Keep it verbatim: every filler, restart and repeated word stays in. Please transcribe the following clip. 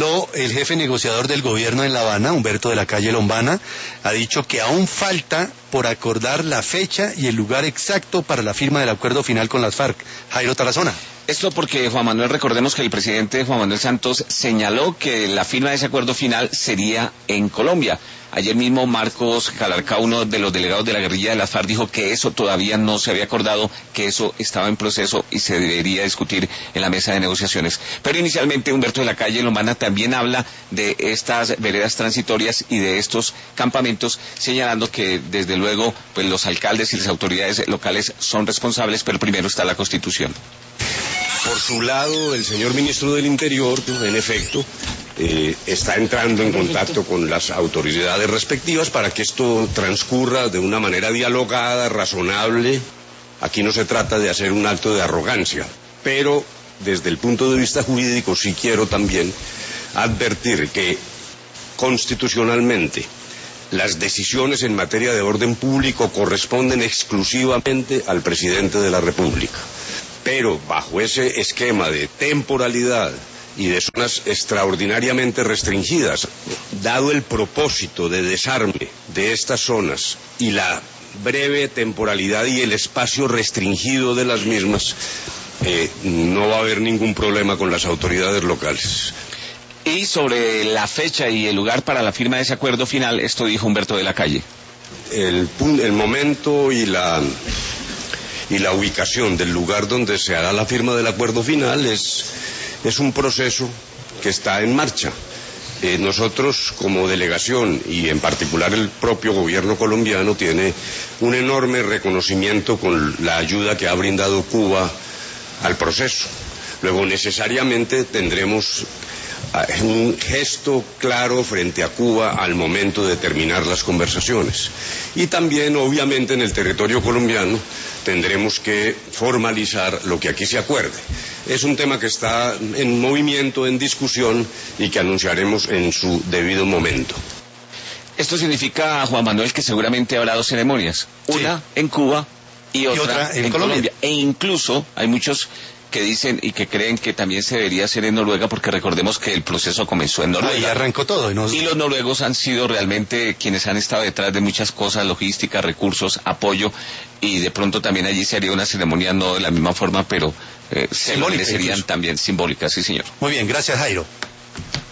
Lo, el jefe negociador del gobierno en La Habana, Humberto de la Calle Lombana, ha dicho que aún falta por acordar la fecha y el lugar exacto para la firma del acuerdo final con las FARC. Jairo Tarazona. Esto porque, Juan Manuel, recordemos que el presidente Juan Manuel Santos señaló que la firma de ese acuerdo final sería en Colombia. Ayer mismo Marcos Calarcá, uno de los delegados de la guerrilla de las FARC, dijo que eso todavía no se había acordado, que eso estaba en proceso y se debería discutir en la mesa de negociaciones. Pero inicialmente Humberto de la Calle Lombana también habla de estas veredas transitorias y de estos campamentos, señalando que desde luego pues los alcaldes y las autoridades locales son responsables, pero primero está la Constitución. Por su lado, el señor ministro del Interior, en efecto, eh, está entrando en contacto con las autoridades respectivas para que esto transcurra de una manera dialogada, razonable. Aquí no se trata de hacer un acto de arrogancia, pero desde el punto de vista jurídico sí quiero también advertir que constitucionalmente las decisiones en materia de orden público corresponden exclusivamente al presidente de la República. Pero bajo ese esquema de temporalidad y de zonas extraordinariamente restringidas, dado el propósito de desarme de estas zonas y la breve temporalidad y el espacio restringido de las mismas, eh, no va a haber ningún problema con las autoridades locales. Y sobre la fecha y el lugar para la firma de ese acuerdo final, esto dijo Humberto de la Calle. El, el momento y la... y la ubicación del lugar donde se hará la firma del acuerdo final es, es un proceso que está en marcha. Eh, nosotros como delegación y en particular el propio gobierno colombiano tiene un enorme reconocimiento con la ayuda que ha brindado Cuba al proceso. Luego necesariamente tendremos un gesto claro frente a Cuba al momento de terminar las conversaciones. Y también, obviamente, en el territorio colombiano tendremos que formalizar lo que aquí se acuerde. Es un tema que está en movimiento, en discusión y que anunciaremos en su debido momento. Esto significa, Juan Manuel, que seguramente habrá dos ceremonias, una sí. en Cuba y otra, y otra en, en Colombia. Colombia. E incluso hay muchos que dicen y que creen que también se debería hacer en Noruega, porque recordemos que el proceso comenzó en Noruega. Ahí arrancó todo. Y, nos... y los noruegos han sido realmente quienes han estado detrás de muchas cosas, logística, recursos, apoyo, y de pronto también allí se haría una ceremonia no de la misma forma, pero eh, se lo merecerían también simbólicas, sí señor. Muy bien, gracias Jairo.